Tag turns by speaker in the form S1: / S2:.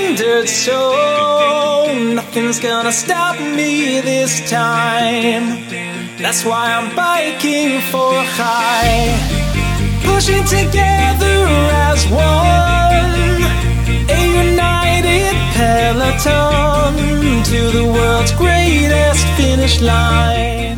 S1: standard, so nothing's gonna stop me this time. That's why I'm biking for high, pushing together as one, a united peloton to the world's greatest finish line.